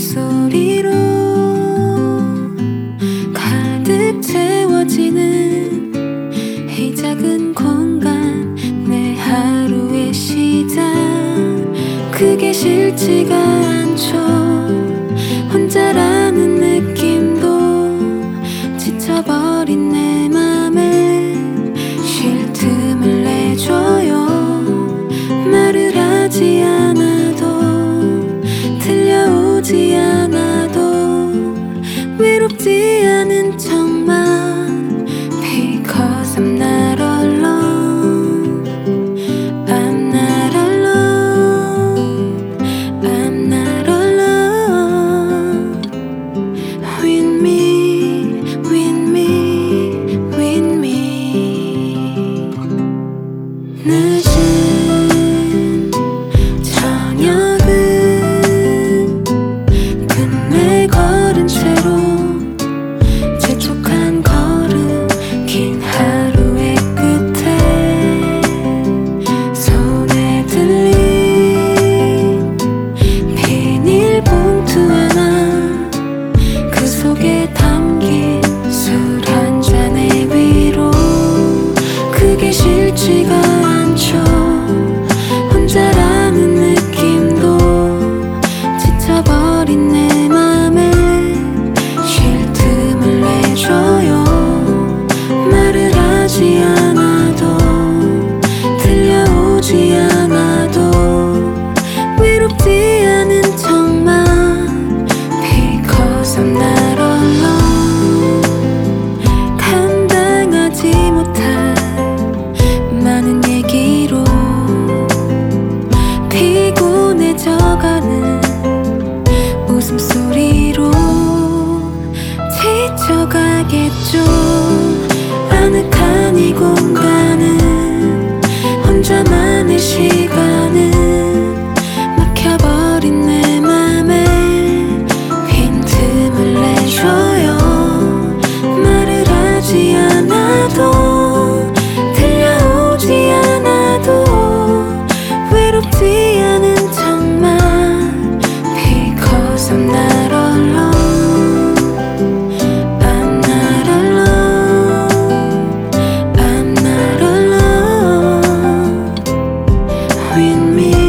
웃음소리로 가득 채워지는 이 작은 공간, 내 하루의 시작. 그게 싫지가 않죠. 혼자라는 느낌도 지쳐버린 내 맘에 쉴 틈을 내줘요. 말을 하지 않아도 들려오지 않아도 외롭지 않은 척만 Because I'm not alone. I'm not alone. I'm not alone. With me, with me, with me. 늦은 저녁은 끝내 걸은 채로 재촉한 걸음, 긴 하루의 끝에 손에 들린 비닐봉투 하나, 그 속에 담긴 술 한 잔의 위로. 그게 싫지가 않죠. 혼자라는 느낌도 지쳐버린 내 맘에 쉴 틈을 내줘요. 말을 하지 않아도 들려오지 않아도 외롭지 않은 척만 Because I'm not alone. 감당하지 못한 많은 얘기로 피곤해져가는 웃음소리로 지쳐가겠죠. 아늑한 이 공간은 혼자만의 시간은 막혀버린 내 맘에 빈틈을 내줘요. 말을 하지 않아도 들려오지 않아도 외롭지 않은 척만 Because I'm not alone. I'm not alone. I'm not alone. With me.